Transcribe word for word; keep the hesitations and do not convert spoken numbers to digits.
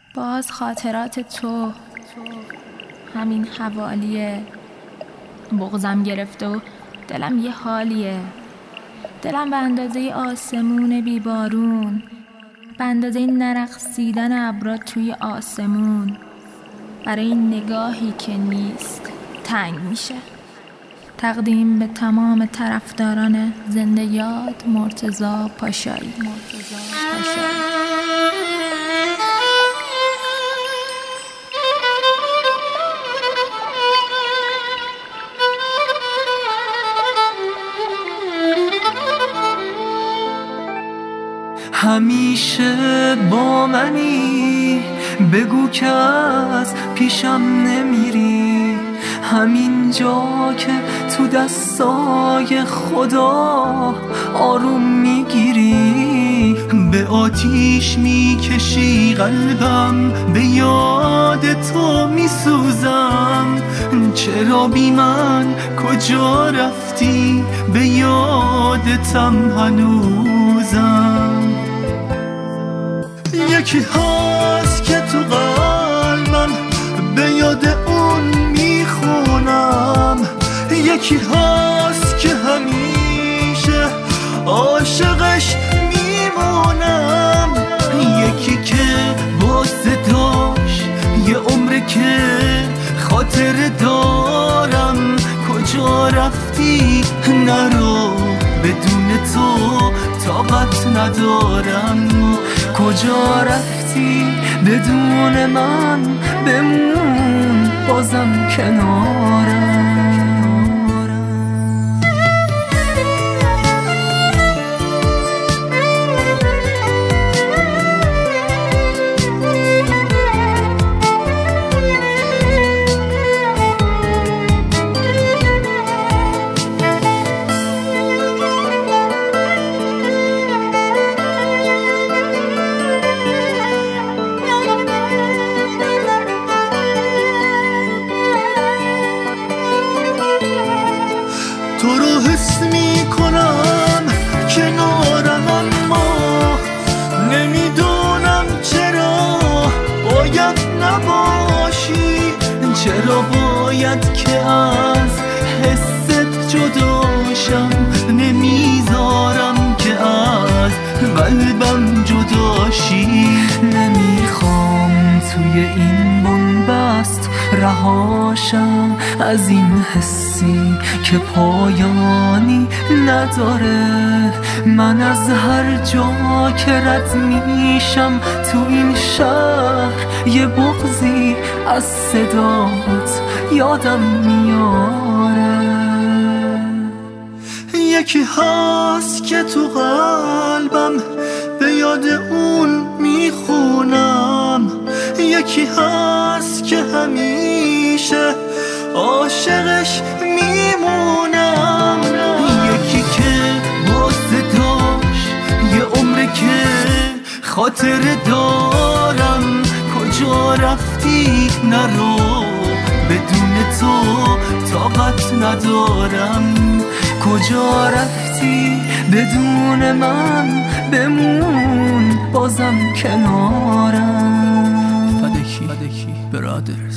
باز خاطرات تو همین حوالیه. بغضم گرفته و دلم یه حالیه. دلم به اندازه آسمون بیبارون، به اندازه نرقصیدن ابرا توی آسمون. برای این نگاهی که نیست تنگ میشه. تقدیم به تمام طرفداران زنده یاد مرتضی پاشایی. مرتضی پاشایی. همیشه با منی، بگو که از پیشم نمیری. همین جا که تو دستای خدا آروم میگیری. به آتیش میکشی قلبم، به یاد تو میسوزم. چرا بی من کجا رفتی، به یادتم هنوزم. یکی هست که تو قلبم، به یاد اون میخونم. یکی هست که همیشه عاشقش میمونم. یکی که با صداش یه عمره که خاطر دارم. کجا رفتی نرو، بدون تو طاقت ندارم. کجا رفتی بدون من، بمون بازم کنارم. تو رو حس می کنم کنارم، اما نمیدونم چرا باید نباشی. چرا باید که از حست جداشم، نمیذارم که از قلبم جداشی. نمیخوام توی این بنبست رهاشم از این حسی که پایانی نداره. من از هر جا که رد میشم تو این شهر، یه بغضی از صدات یادم میاره. یکی هست که تو قلبم، به یاد اون میخونم. یکی هست که همیشه عاشقش میمونم. یکی که با صداش یه عمره که خاطر دارم. کجا رفتی نرو، بدون تو طاقت ندارم. کجا رفتی بدون من، بمون بازم کنارم. فدکی فدکی برادر.